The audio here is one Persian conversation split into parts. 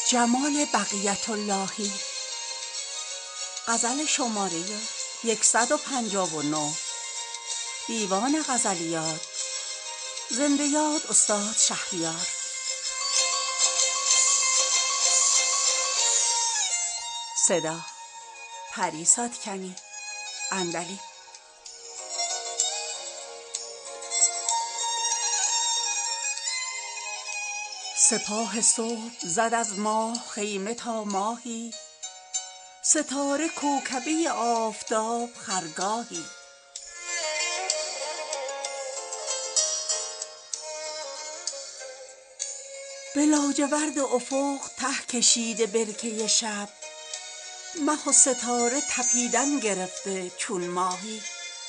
جمال بقیت اللهی. غزل شماره 159. دیوان غزلیات. زنده یاد استاد شهریار. صدا پریسا کنی اندلی. سپاه صبح زد از ماه خیمه تا ماهی، ستاره کوکبه آفتاب خرگاهی. به لاجورد افق ته کشیده برکه شب، مه و ستاره تپیدن گرفته چون ماهی.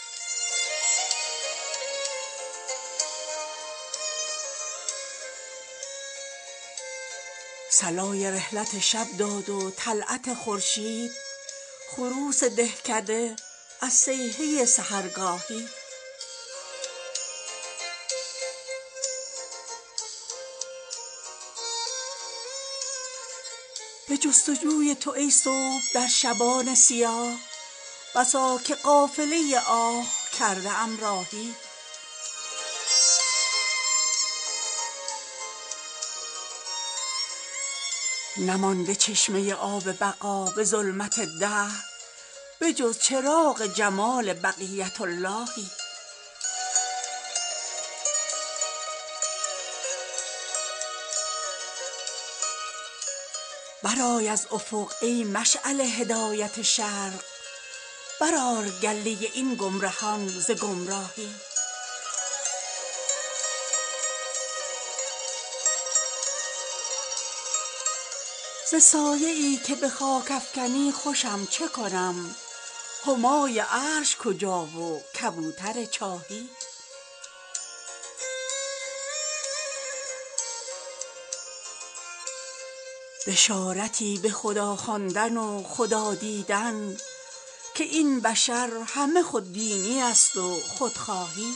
صلای رحلت شب داد و طلعت خورشید، خروس دهکده از صیحه سحرگاهی. به جستجوی تو ای صبح در شبان سیاه، بسا که قافله آه کرده ام راهی. نمانده چشمه آب بقا به ظلمت دهر، به جز چراغ جمال بقیت اللهی. برآی از افق ای مشعل هدایت شرق، برآر گله این گمرهان ز گمراهی. ز سایه ای که به خاک افکنی خوشم چه کنم، همای عرش کجا و کبوتر چاهی. بشارتی به خدا خواندن و خدا دیدن، که این بشر همه خودبینی است و خودخواهی.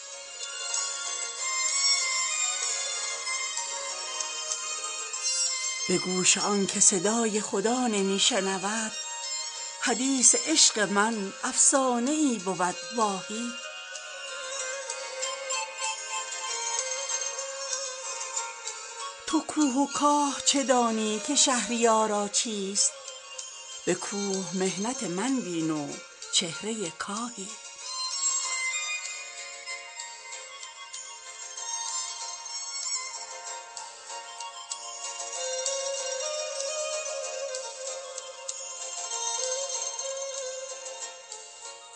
به گوش آن که صدای خدا نمی شنود، حدیث عشق من افسانه ای بود واهی. تو کوه و کاه چه دانی که شهریارا چیست، به کوه محنت من بین و چهره کاهی.